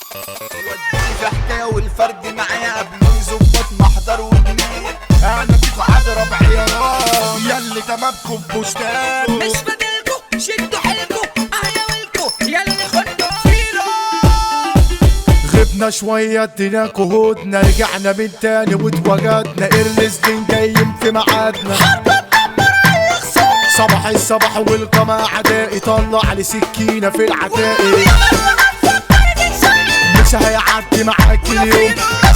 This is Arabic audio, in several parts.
وديني في حكاية والفرد معايا قبل يظبط محضر وجنيه. انا فيكو هضرب عيارات ياللي تمامكم بوستان. مش فاضلكوا شدوا حيلكوا اهلاويلكوا ياللي خدتوا فيلو. غبنا شوية اديناكو هدنا، رجعنا من تاني واتوجدنا. ارلزدين جايين في ميعادنا، صباح الصباح والقمع عدائي طلع لي سكينة في العتائق. مش هيعدي معاك اليوم،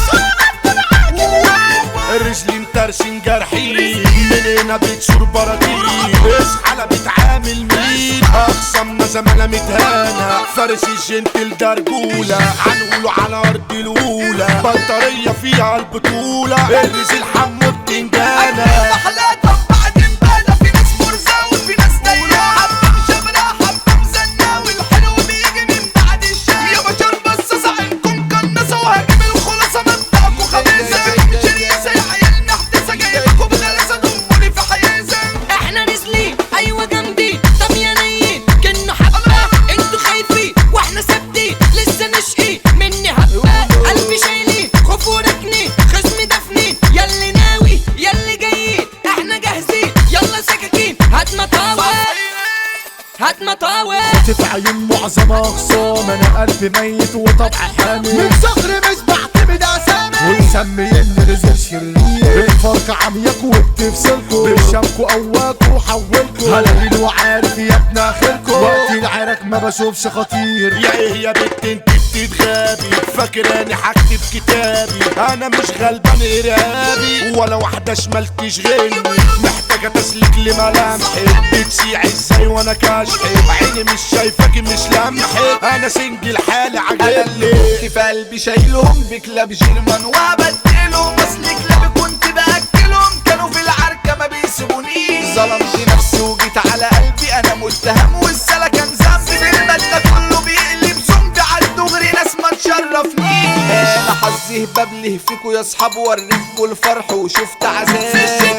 الرجل مترشين جرحين من هنا بتشور براكين. اصحى بتعامل مين اخصمنا زمانة متهانة، فارس الجنتل ده رجولة هنقوله على ارض الاولى. بطارية فيها البطولة الرجل حمو بتنجانة. خطف عيون معظمها خصام، انا قلبي ميت وطبع حامي. من صغري مش بعتمد اسامي ومسميني رزق شرير. الفرق عمياكوا وبتفصلكوا برشامكوا قواكوا وحولكوا. هلاقين وعارف يا ابن اخركوا وقت العرك ما بشوفش خطير. يا ايه يا بنت انت بتتغابي فاكراني هكتب كتابي؟ انا مش غلبان ارهابي ولا واحدة شمال تشغلني. محتاجة تسليك لملامحي بتسيع ازاي وانا كاشحي. عيني مش شايفاكي مش لمحي، انا سنجل حالي عجلي. في قلبي شايلهم بكلاب جيرمان وبدلهم. اصل كلابي كنت باكلهم كانوا في العركة ما بيسيبونيش. ظلمت نفسي وجيت على قلبي انا متهم والسلا كان ذنبي. في المادة كله بيقلب زومبي عالدغري ناس ما تشرفنيش. انا حظي ببله فيكوا يا اصحاب وريتكوا الفرح وشفت عذاب.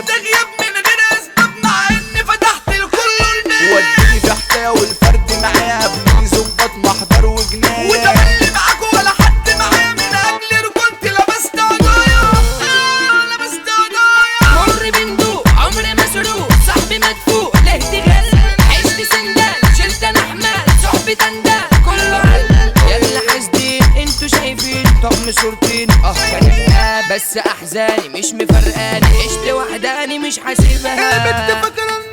وديني في حكاية والفرد معايا قبل يظبط محضر وجنيه. وتملي معاكوا ولا حد معايا من اجل رجولتي لبست عضايا لبست عضايا. مر بندوق عمري مسروق صاحبي مدفوق ليه تغل. عشت سندال شلت انا حمال صحبي تندال كله علل. يلا حاسدين انتوا شايفين طقم صورتين كارهها بس احزاني مش مفرقاني. عشت وحداني مش حاسبها.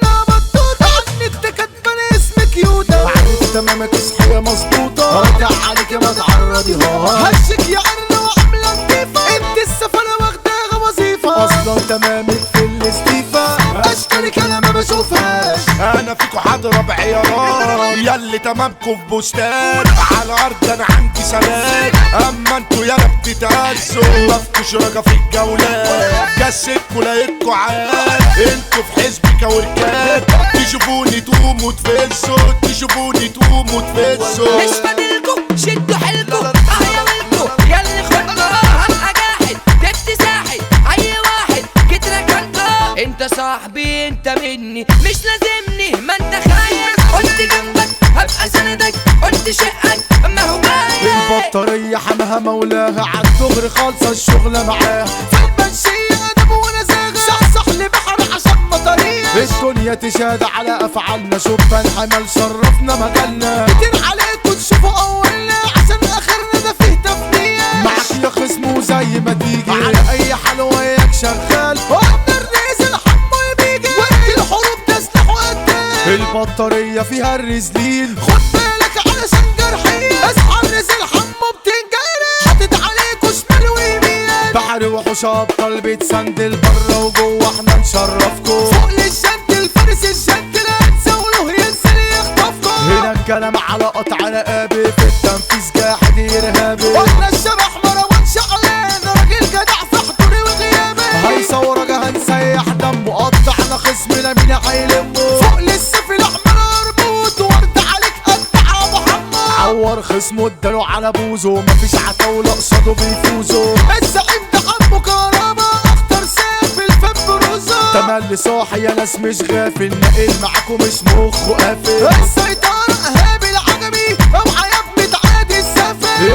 عارف تمامك صحية مظبوطة رجع عليك ما تعرضيها. هشك يا قرن وعاملة نضيفة انت السفنة واخداها وظيفة. اصلا تمامك في الاستيفا اشكالك انا ما بشوفهاش. انا فيكو هضرب عيارات ياللي تمامكم في بوستان. على الارض انا عندي سلام اما انتوا يالا بتتهزوا. مفكوش رجا في الجولات جسدكوا لقيتكوا عاد. انتوا في حزب كوركات تشوفوني تقوموا تفلسوا. تشوفوني تقوموا تفلسوا. مش فاضلكوا شدوا حيلكوا اهلاويلكوا ياللي خدتوا. هبقى جاحد جبت ساحد اي واحد كترك انت. انت صاحبي انت مني مش لازمني ما انت خايف. قلت جنبك هبقى سندك قلت شقك ما هو باين. البطارية حماها مولاها عالدغري خالصة الشغلة معاها. في المنشية ادب ونزاهة صحصح لبحر عشان مطرية. الدنيا تشهد على افعالنا شوفها الحمل شرفنا مجالنا. كتير عليكم تشوفوا اولنا عشان اخرنا ده فيه تفنية. معاك يا خصم وزي ما تيجي على اي حال وياك شغال. وقت الرئيس الحمو بيجي وقت الحروب تسلح وقتال. البطارية فيها الرزلين خد بالك علشان جرحين. اصحى الرزل حمو بتنجرح حاطط عليكوا شمال ويمين. بحر وحوش ابطال بيتسندل بره وجوه احنا نشرفكوا. فوق للجنتل فارس الجنتل هتزاوله ينزل يخطفكوا. هنا الكلام على قطع رقابي في التنفيذ جاحد ارهابي. واحنا الشبح مروان شعلان راجل جدع في حضوري وغيابي. هيصورك هنسيح دمه قطعنا خصمنا مين هيلمه. فوق للسيف الاحمر اربوط ورد عليك قطع ابو حمار. عور خصمه اداله على بوزه مفيش عتاوله قصاده بيفوزوا. الزعيم ده حمو كهربا اخطر سيف في الفم بروزه. تملي صاحي يا ناس مش غافل ناقل معاكم مش مخه قافل. السيطرة ايهاب العجمي اوعى يا ابني تعادي السفل. الاخ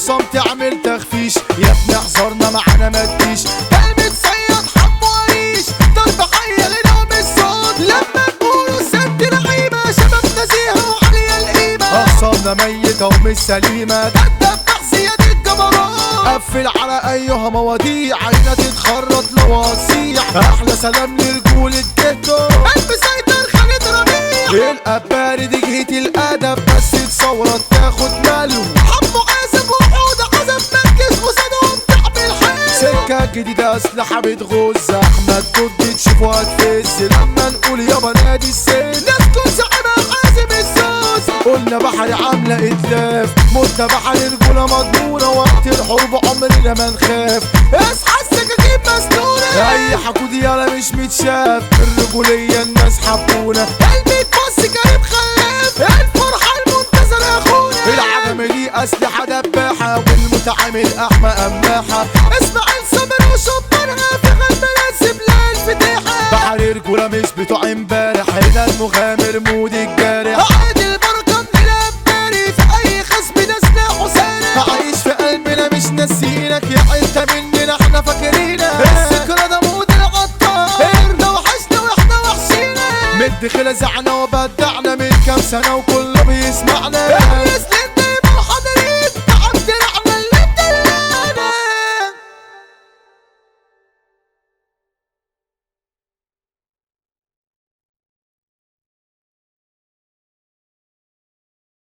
خصام تعمل تخفيش يا ابني احذرنا معانا ما تجيش كلمة صياد حمو عيش ضرب حية غناهم الصوت لما نقولوا ست لعيبة شباب نزيهة وعليا القيمة اخصامنا ميتة ومش سليمة ده الدبح زياد الجبروت قفل على ايها مواضيع عينا تتخرط لو هتصيح احلى سلام لرجول الجيتو المسيطر خالد ربيع القباري دي جهة الادب بس تصورت تاخد ماله حمو عازب وحوده عزب مركز وصدهم تعمل حيل سكة جديدة اسلحة بتغز احمد ضد تشوفوا هتفز لما نقول يابا نادي السن نسكن صاحبها حازم الزوز قلنا بحري عاملة اتلاف مدة بحري رجولة مضمونة وقت الحرب عمرنا ما نخاف اصحى السكاكين مسنونة اي حقود يالا مش متشاف الرجولية الناس حبونا قلبي تبص كريم خلاف الفرحة المنتظرة يا اخونا العجم دي اسلحة دباحة والمتعامل احمى قماحة اسماعيل صبر وشبانها في قلب ناسب للفتاحة بحري رجولة مش بتوع امبارح هنا المغامر مود الجارح عادي البركة من الاباري في اي خصم ده سلاحه سارح عايش في قلبنا مش ناسينك يا انت مننا احنا فاكرينك الذكرى ده مود العطار احنا وحشنا واحنا وحشينا مد خلزعنا وبدعنا من كام سنة وكله بيسمعنا